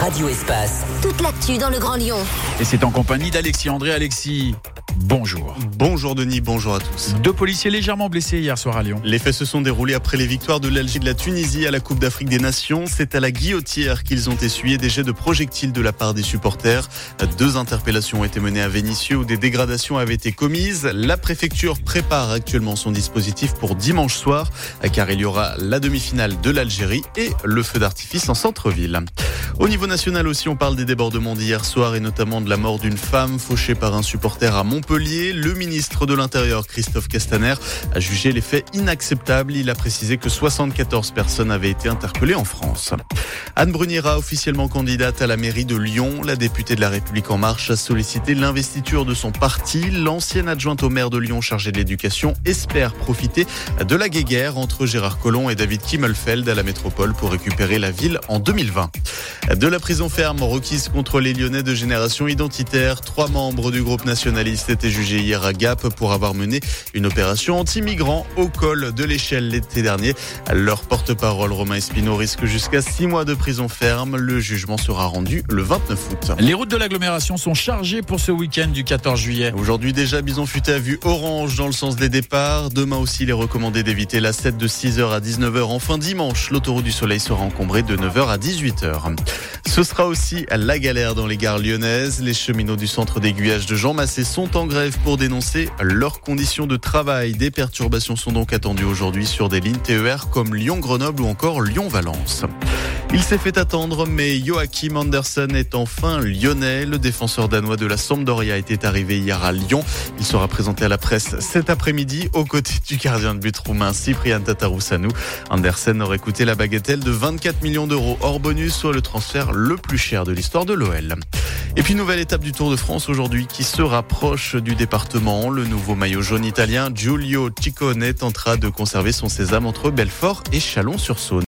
Radio Espace. Toute l'actu dans le Grand Lyon. Et c'est en compagnie d'Alexis André. Alexis, bonjour. Bonjour Denis, bonjour à tous. 2 policiers légèrement blessés hier soir à Lyon. Les faits se sont déroulés après les victoires de l'Algérie et de la Tunisie à la Coupe d'Afrique des Nations. C'est à la Guillotière qu'ils ont essuyé des jets de projectiles de la part des supporters. 2 interpellations ont été menées à Vénissieux où des dégradations avaient été commises. La préfecture prépare actuellement son dispositif pour dimanche soir car il y aura la demi-finale de l'Algérie et le feu d'artifice en centre-ville. Au niveau national aussi, on parle des débordements d'hier soir et notamment de la mort d'une femme fauchée par un supporter à Montpellier. Le ministre de l'Intérieur, Christophe Castaner, a jugé les faits inacceptables. Il a précisé que 74 personnes avaient été interpellées en France. Anne Bruniera, officiellement candidate à la mairie de Lyon. La députée de La République En Marche a sollicité l'investiture de son parti. L'ancienne adjointe au maire de Lyon chargée de l'éducation espère profiter de la guéguerre entre Gérard Collomb et David Kimmelfeld à la métropole pour récupérer la ville en 2020. De la prison ferme requise contre les Lyonnais de Génération Identitaire. 3 membres du groupe nationaliste étaient jugés hier à Gap pour avoir mené une opération anti-migrants au col de l'Échelle l'été dernier. Leur porte-parole Romain Espino risque jusqu'à 6 mois de prison ferme. Le jugement sera rendu le 29 août. Les routes de l'agglomération sont chargées pour ce week-end du 14 juillet. Aujourd'hui déjà, Bison Futé a vu orange dans le sens des départs. Demain aussi, il est recommandé d'éviter la 7 de 6h à 19h. Enfin dimanche, l'autoroute du Soleil sera encombrée de 9h à 18h. Ce sera aussi la galère dans les gares lyonnaises. Les cheminots du centre d'aiguillage de Jean Massé sont en grève pour dénoncer leurs conditions de travail. Des perturbations sont donc attendues aujourd'hui sur des lignes TER comme Lyon-Grenoble ou encore Lyon-Valence. Il s'est fait attendre, mais Joachim Andersen est enfin lyonnais. Le défenseur danois de la Sampdoria était arrivé hier à Lyon. Il sera présenté à la presse cet après-midi aux côtés du gardien de but roumain Cyprian Tatarusanu. Andersen aurait coûté la bagatelle de 24 millions d'euros hors bonus, soit le transfert le plus cher de l'histoire de l'OL. Et puis nouvelle étape du Tour de France aujourd'hui qui se rapproche du département. Le nouveau maillot jaune italien Giulio Ciccone tentera de conserver son sésame entre Belfort et Chalon-sur-Saône.